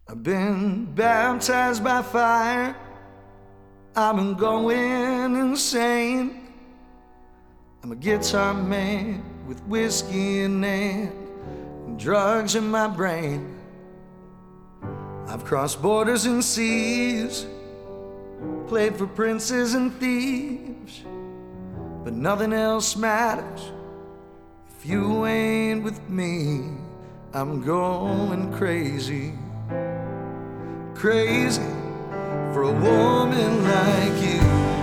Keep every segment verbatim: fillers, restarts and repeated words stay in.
I've been baptized by fire. I've been going insane. I'm a guitar man with whiskey in hand and drugs in my brain. I've crossed borders and seas, played for princes and thieves, but nothing else matters if you ain't with me. I'm going crazy, crazy for a woman like you.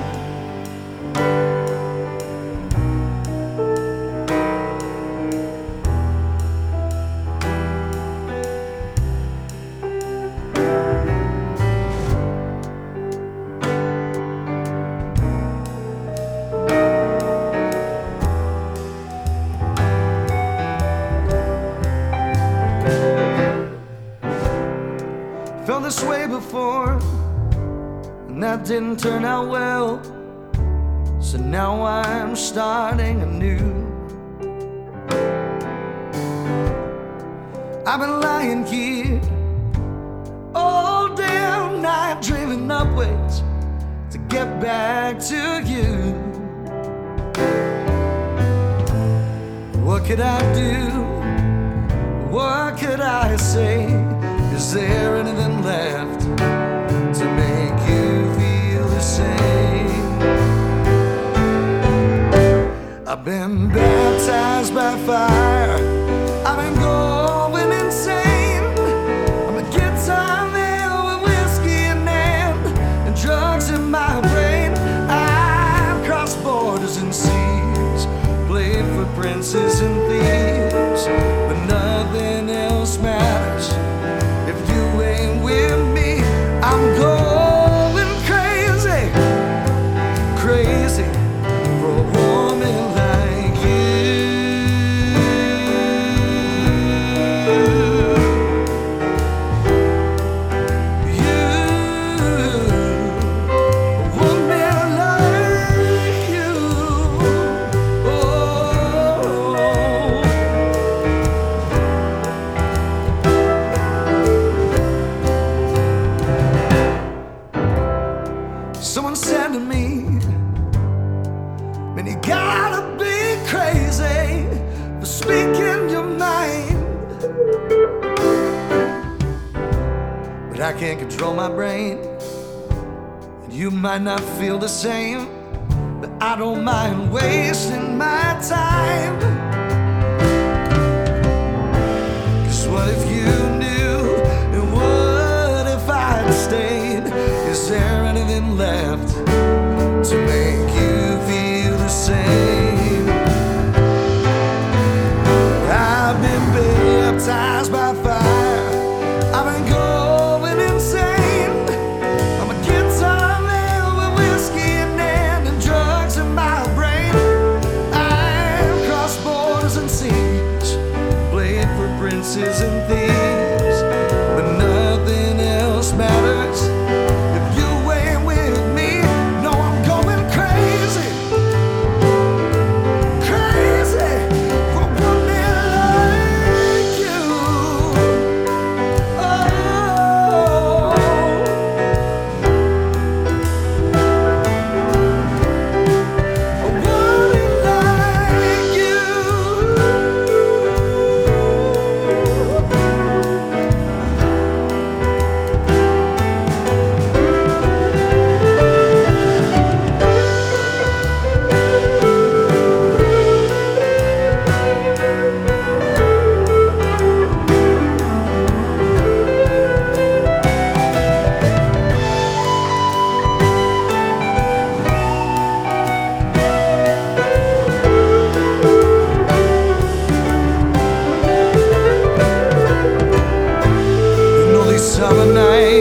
Felt this way before, and that didn't turn out well. So now I'm starting anew. I've been lying here all damn night, dreaming up ways to get back to you. What could I do? What could I say? Is there anything left to make you feel the same? I've been baptized by fire. I've been going insane. I'm a guitar man with whiskey in hand and drugs in my brain. I've crossed borders and seas, played for princes and thieves, but nothing else matters if you ain't with me. I'm going crazy, crazy for a woman like you. You, a woman like you. Oh. Someone said to me, man, you gotta be crazy for speaking your mind. But I can't control my brain, and you might not feel the same, but I don't mind wasting my time. Cause what if you knew, and what if I'd stayed? Is there anything left to make you feel the same? I've been baptized by fire. I've been going insane. I'm a guitar man with whiskey in hand and drugs in my brain. I've crossed borders and seas, played for princes and thieves, but nothing else matters if you ain't with me. No, I'm going crazy, crazy for a woman like you. Oh, a woman like you. Summer night